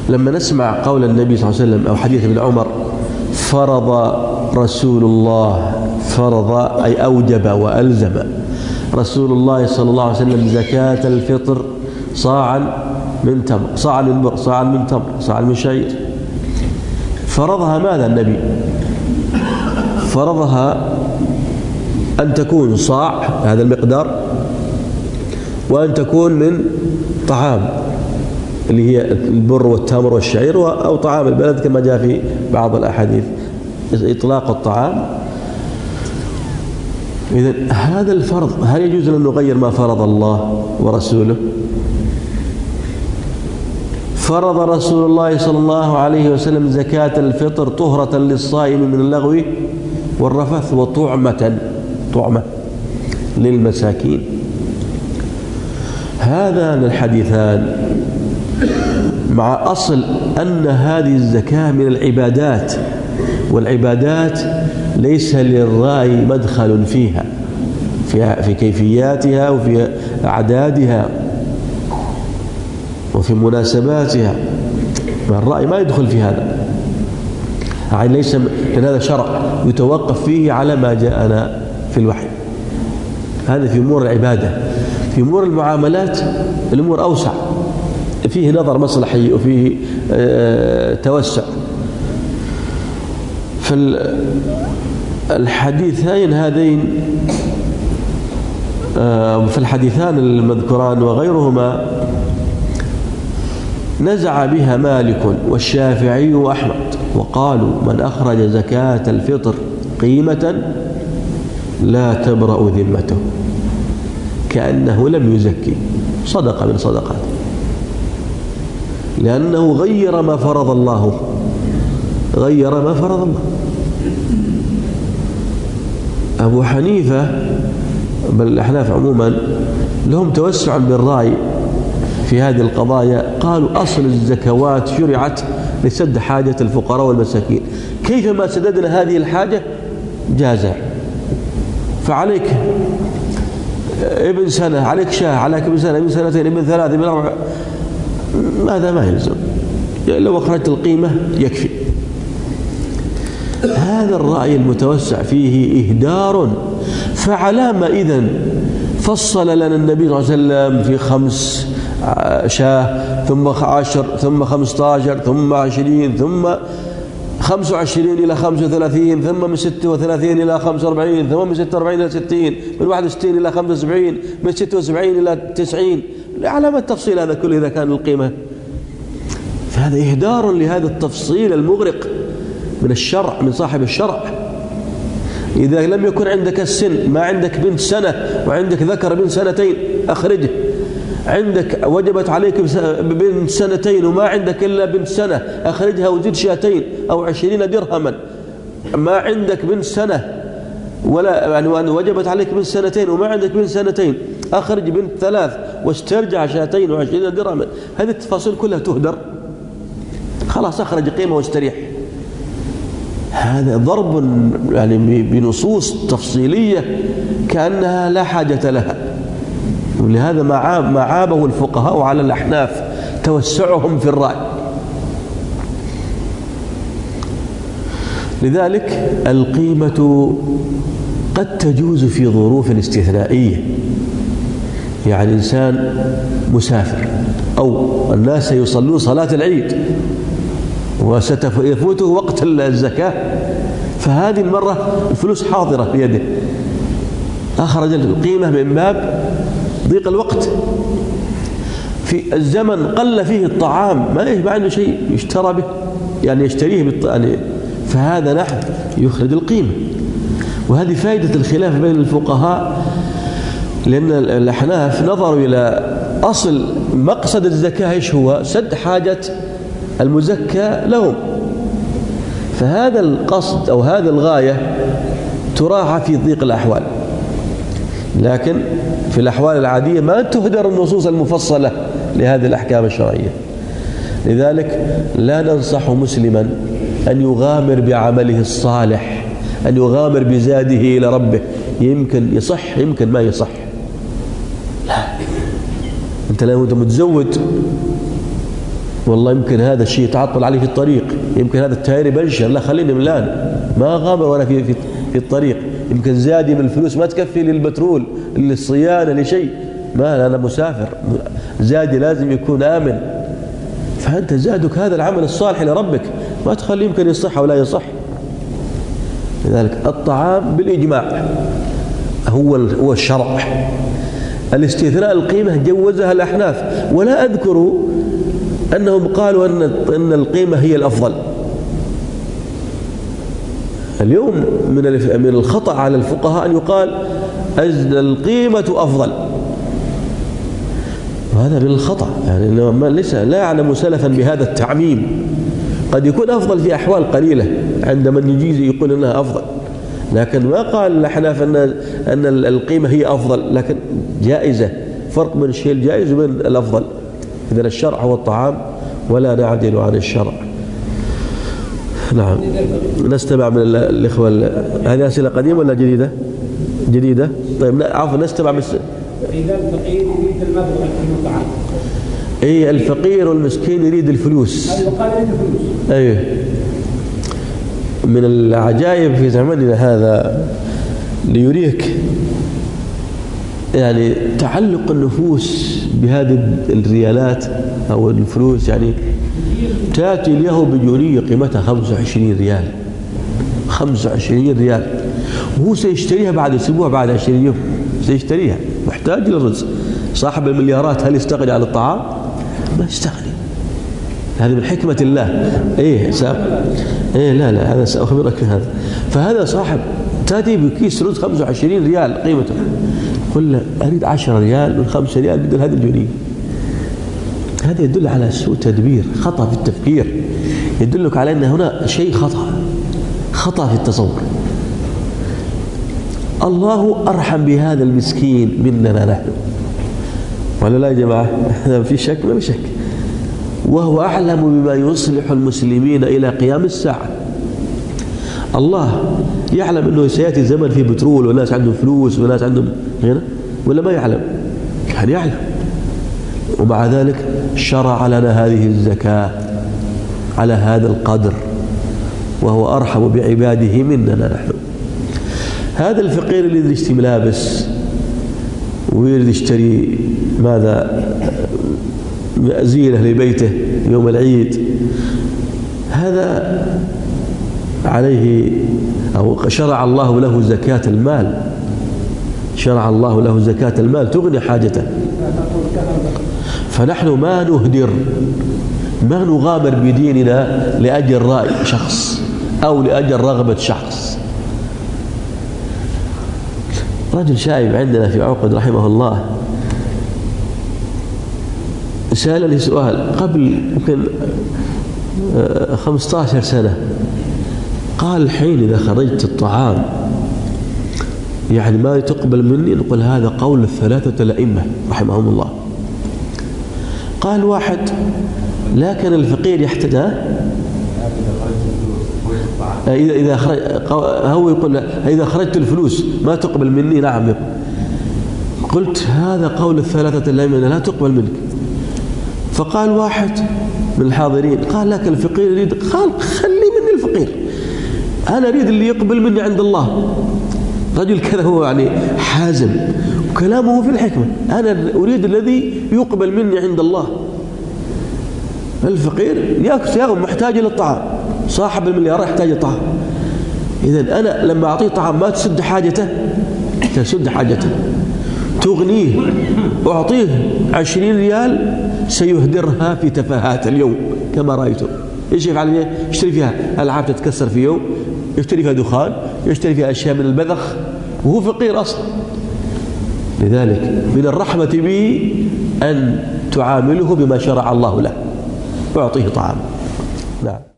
لما نسمع قول النبي صلى الله عليه وسلم أو حديث ابن عمر فرض رسول الله، فرض أي أوجب وألزم رسول الله صلى الله عليه وسلم زكاة الفطر صاعا من تمر، صاعا من بر، صاعا من تمر، صاعا من شعير. فرضها ماذا النبي؟ فرضها أن تكون صاع هذا المقدار، وأن تكون من طعام اللي هي البر والتمر والشعير، أو طعام البلد كما جاء في بعض الأحاديث إطلاق الطعام. إذن هذا الفرض هل يجوز أن نغير ما فرض الله ورسوله؟ فرض رسول الله صلى الله عليه وسلم زكاة الفطر طهرة للصائم من اللغو والرفث وطعمة للمساكين. هذان الحديثان مع أصل أن هذه الزكاة من العبادات، والعبادات ليس للرأي مدخل فيها في كيفياتها وفي أعدادها وفي مناسباتها، الرأي ما يدخل في هذا، يعني ليس لأن هذا شرع يتوقف فيه على ما جاءنا في الوحي. هذا في أمور العبادة. في أمور المعاملات الأمور أوسع، فيه نظر مصلحي وفيه توسع. فالحديثين هذين في الحديثان المذكوران وغيرهما نزع بها مالك والشافعي وأحمد، وقالوا من أخرج زكاة الفطر قيمة لا تبرأ ذمته كأنه لم يزكي، صدقة من صدقات، لأنه غير ما فرض الله، غير ما فرض الله. أبو حنيفة بل الأحناف عموما لهم توسع بالرأي في هذه القضايا، قالوا أصل الزكوات شرعت لسد حاجة الفقراء والمساكين، كيفما سددنا هذه الحاجة جازا. فعليك ابن سنة، عليك شاه، عليك ابن سنة، ابن سنتين، ابن ثلاث، ابن أربع، هذا ما يلزم، لو أخرجت القيمة يكفي. هذا الرأي المتوسع فيه إهدار. فعلام إذن فصل لنا النبي صلى الله عليه وسلم في 5 شاه، ثم 10، ثم 15، ثم 20، ثم 25 إلى 35، ثم من 36 إلى 45، ثم من 46 إلى 60، من 61 إلى 75، من 76 إلى 90، علامة التفصيل هذا كله إذا كان القيمة. فهذا إهدار لهذا التفصيل المغرق من الشرع، من صاحب الشرع. إذا لم يكن عندك السن، ما عندك بنت سنة وعندك ذكر بنت سنتين أخرجه، عندك وجبت عليك بنت سنتين وما عندك إلا بنت سنة أخرجها وزد 200 أو 20 درهما. ما عندك بنت سنة ولا يعني وجبت عليك بنت سنتين وما عندك بنت سنتين أخرج بنت 3 واسترجع 220 درهما. هذه التفاصيل كلها تهدر، خلاص أخرج قيمة واستريح. هذا ضرب يعني بنصوص تفصيلية كأنها لا حاجة لها. ولهذا ما عابه الفقهاء على الأحناف توسعهم في الرأي. لذلك القيمة قد تجوز في ظروف استثنائية، يعني إنسان مسافر أو الناس يصلون صلاة العيد وسيفوته وقت الزكاة، فهذه المرة الفلوس حاضرة بيده، أخرج القيمة من باب ضيق الوقت. في الزمن قل فيه الطعام، ما عنده شيء يشترى به، يعني يشتريه يعني فهذا نحن يخرج القيمة. وهذه فائدة الخلاف بين الفقهاء، لأن الأحناف نظروا إلى أصل مقصد الزكاة إيش هو؟ سد حاجة المزكى لهم. فهذا القصد أو هذا الغاية تراعى في ضيق الأحوال، لكن في الأحوال العادية ما تهدر النصوص المفصلة لهذه الأحكام الشرعية. لذلك لا ننصح مسلما أن يغامر بعمله الصالح، أن يغامر بزاده إلى ربه، يمكن يصح يمكن ما يصح. لا، أنت لو أنت متزود والله يمكن هذا الشيء يتعطل عليه في الطريق، يمكن هذا التاير بنشر، لا خليني من الآن ما غامر وأنا في الطريق، يمكن زادي من الفلوس ما تكفي للبترول للصيانة لشيء، ما أنا مسافر، زادي لازم يكون آمن. فأنت زادك هذا العمل الصالح لربك، ما تخلي يمكن يصح أو لا يصح. لذلك الطعام بالإجماع هو الشرع. الاستثناء القيمة جوزها الأحناف، ولا أذكر أنهم قالوا أن القيمة هي الأفضل. اليوم من الخطأ على الفقهاء أن يقال أن القيمة أفضل، وهذا من الخطأ، يعني ليس لا يعلم سلفا بهذا التعميم. قد يكون أفضل في أحوال قليلة عند من يجيز يقول أنها أفضل، لكن ما قال الأحناف أن القيمة هي أفضل، لكن جائزة، فرق بين الشيء الجائز وبين الأفضل. إذن الشرع هو الطعام ولا نعدل عن الشرع. نعم. نستمع من الإخوة. هذه أسئلة قديمة ولا جديدة؟ جديدة. طيب عفوا نستمع بس. إذا الفقير يريد المبلغ المطعم. إيه الفقير والمسكين يريد الفلوس. أيوة قال يريد الفلوس. أيوه. من العجائب في زماننا هذا ليريك يعني تعلق النفوس بهذه الريالات أو الفلوس. يعني تأتي له بجونية قيمتها 25 ريال، 25 ريال، وهو سيشتريها بعد أسبوع، بعد 20 يوم سيشتريها، محتاج للرزق. صاحب المليارات هل يستغني عن الطعام؟ ما يستغني. هذه من حكمة الله. لا هذا سأخبرك في هذا. فهذا صاحب تأتي بكيس رز 25 ريال قيمته، قل له أريد 10 ريال من 5 ريال بدل هذه الجنيه. هذا يدل على سوء تدبير، خطأ في التفكير، يدلك على أن هنا شيء خطأ في التصور. الله أرحم بهذا المسكين مننا نحن، ولا لا يا جماعة؟ هذا في شك؟ ما في شك. وهو أعلم بما يصلح المسلمين إلى قيام الساعة. الله يعلم أنه سيأتي زمن فيه بترول وناس عندهم فلوس وناس عندهم غنى، ولا ما يعلم؟ يعني يعلم. ومع ذلك شرع لنا هذه الزكاة على هذا القدر، وهو أرحم بعباده مننا نحن. هذا الفقير اللي يريد يشتري ملابس ويريد يشتري ماذا زينة لبيته يوم العيد، هذا عليه أو شرع الله له زكاة المال، شرع الله له زكاة المال تغني حاجته. فنحن ما نهدر، ما نغامر بديننا لأجل رأي شخص أو لأجل رغبة شخص. رجل شايب عندنا في عقد رحمه الله سألني سؤال قبل يمكن 15 سنة، قال الحين إذا خرجت الطعام يعني ما تقبل مني، نقول هذا قول الثلاثة الأئمة رحمهم الله. قال واحد لكن الفقير يحتاج إذا خرج، هو يقول إذا خرجت الفلوس ما تقبل مني. نعم. قلت هذا قول الثلاثة الأئمة لا تقبل منك. فقال واحد من الحاضرين قال لكن الفقير يريد، قال خلي مني الفقير، أنا أريد اللي يقبل مني عند الله. رجل كذا هو يعني حازم وكلامه في الحكمة، أنا أريد الذي يقبل مني عند الله. الفقير يأكل محتاج للطعام، صاحب المليار يحتاج للطعام. إذن أنا لما أعطيه طعام ما تسد حاجته، تسد حاجته تغنيه. أعطيه 20 ريال سيهدرها في تفاهات اليوم كما رأيته. إيش يفعل؟ يشتري فيها ألعاب تتكسر في يوم، يشتري فيها دخان، يشتري فيها أشياء من البذخ، وهو فقير أصلا. لذلك من الرحمة به أن تعامله بما شرع الله له، أعطيه طعام. نعم.